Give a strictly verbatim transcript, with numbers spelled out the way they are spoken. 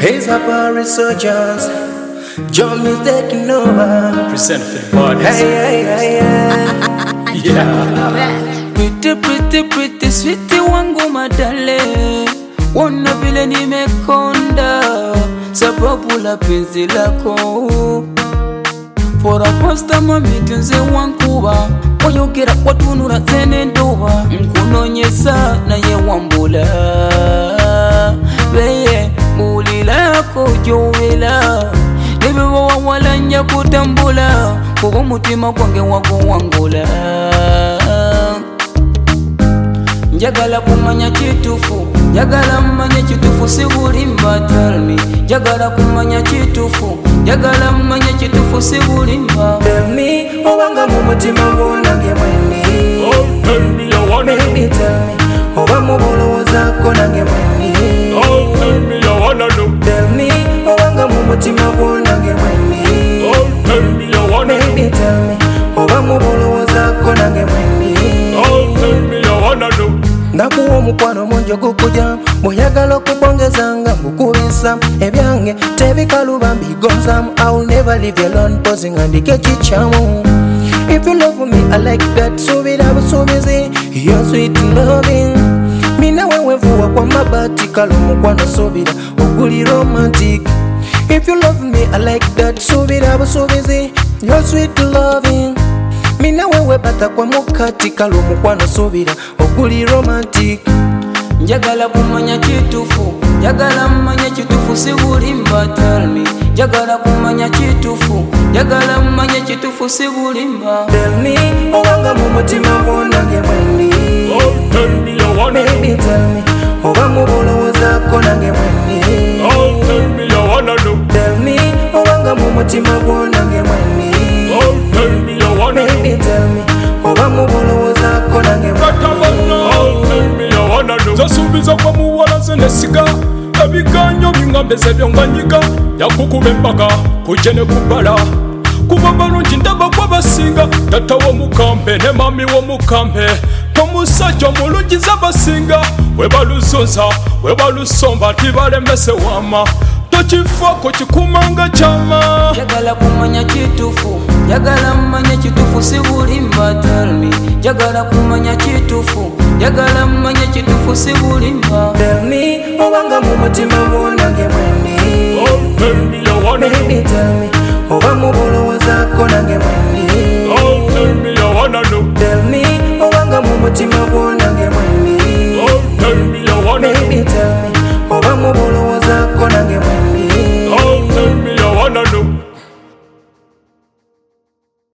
He's a Paris soldiers. John is taking over. Present for the bodies. Hey, hey, hey, hey. Yeah. Pretty, pretty, pretty, sweetie wangu madale. Wana vile nimekonda sababu la penzi lako. For a first time mitunze wankuba oyogera watunura zene ndoba nkunonyesa naye wambula beye mulila ko jowela nebe wawalanya kutambula kuba mutima kwange wako wangula njagala kumanya kitufu njagala mmanya kitufu sibulimba tell me njagala kumanya kitufu njagala mmanya kitufu sibulimba tell me obanga mu mutima gwange mwenni Oh, tell me you wanna do. baby tell me oba mu bulowooza ko nange mwenni Oh, tell me you wanna do. tell me obanga mu mutima gwange mwenni Oh, tell me you wanna do. baby tell me oba mu bulowooza ko nange mwenni Oh, tell me you wanna do. ndakuwa omukwano mungi ogukujja bw'oyagala okubongezanga ngukubisa ebyange tebikaluba mbigonzamu I'll never leave you alone pozi nga ndike kikyamu if you love me I like that subira busuubizi your sweet loving mina wewevuwa kwa mabati kale omukwano subira oguli romantic if you love me I like that subira busuubizi your sweet loving mina wewe bata kwa mukati kale omukwano subira oguli romantic njagala kumanya kitufu njagala mmanya kitufu sibulimba tell me njagala kumanya kitufu njagala mmanya kitufu sibulimba tell me obanga mu mutima gwange mwenni Oh, tell me you wanna do. baby tell me oba mu bulowooza ko nange mwenni Oh, tell me you wanna do. tell me obanga mu mutima gwange mwenni Oh, tell me you wanna do. baby tell me oba mu bulowooza ko nange mwenni Oh, tell me you wanna do. Zasubiza kwa muwala zenesiga ebiganyo bingambeze byonganyiga yakukuba embaga kujene kubala kuba balungi ndaba kwabasinga tata w'omukambe ne mami w'omukambe tomusajja omulungi z'abasinga webaluzonza webalusomba tibalemese wama tokifaako kikumanga kyama njagala kumanya kitufu njagala mmanya kitufu sibulimba tell me njagala kumanya kitufu njagala mmanya kitufu sibulimba tell me obanga mu mutima gwange mwenni Oh, tell me you wanna do. baby tell me oba mu bulowooza ko nange mwenni Oh, tell me you wanna do. tell me obanga mu mutima gwange mwenni